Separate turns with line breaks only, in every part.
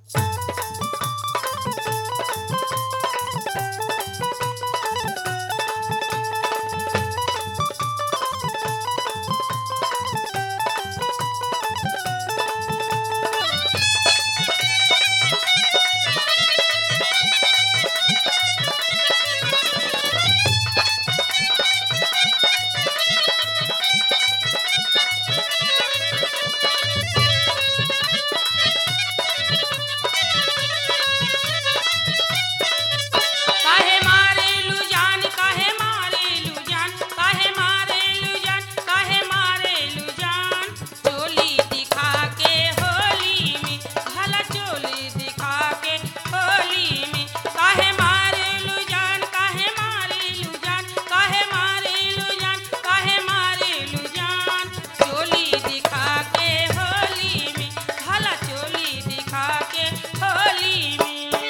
काहे मारेलू जान काहे मारेलू जान काहे मारेलू जान काहे मारेलू जान चोली दिखा के होली में भला चोली दिखा के होली में काहे मारेलू जान काहे मारेलू जान काहे मारेलू जान काहे मारेलू जान चोली दिखा के होली में भला चोली दिखा के होली में।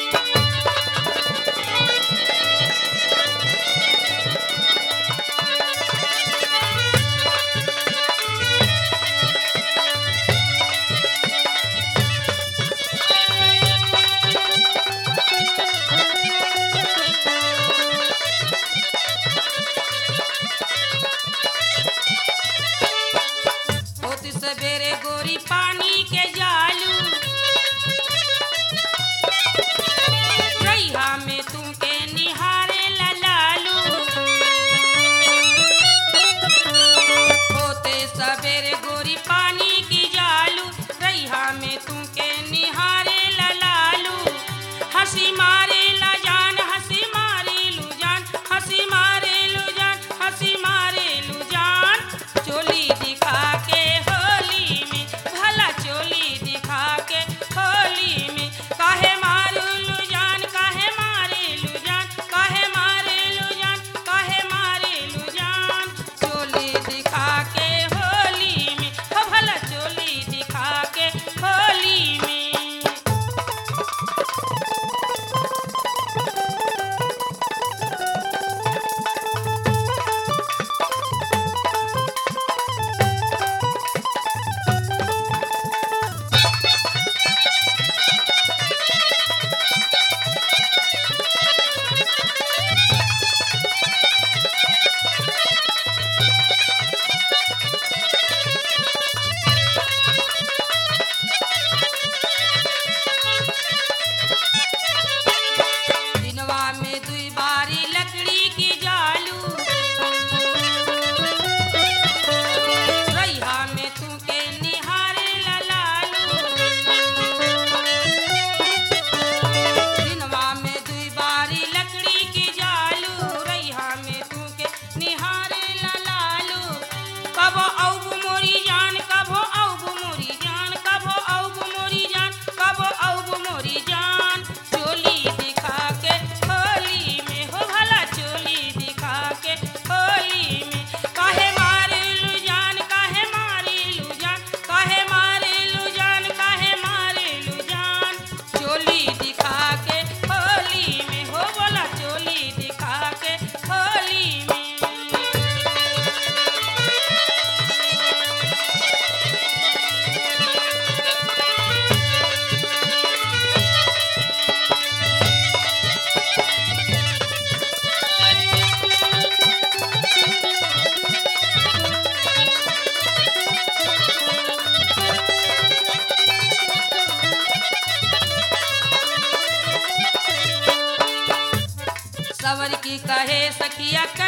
होत सवेरे गोरी पानी के जालू रैया में तू के निहारे लालू होते सवेरे गोरी पानी की जालू रैया में तू के निहारे लालू हंसी मारे ला जान हंसी मारे लू जान हंसी मारे लू जान हंसी मारे लू जान चोली दिखा के होली में भला चोली दिखा के होली में काहे मारेलू जान काहे मारेलू जान काहे मारेलू जान काहे मारेलू जान चोली दिखा के होली में हो भला चोली दिखा के होली में। दिनवा में दुई बारी लकड़ी की जालू रैया में तू के निहारे लालू दिनवा में दुई बारी लकड़ी की जालू रैया में तू के निहारे लालू कबो औब मोरी जान कबो औब मोरी जान कबो औब मोरी जान कबो औब मोरी जान चोली दिखा के होली में हो भला चोली दिखा के होली में काहे मारेलू जान काहे मारेलू जान काहे मारेलू जान काहे मारेलू जान चोली दिखा के होली में हो बोला चोली दिखा के होली में। सवर की कहे सखिया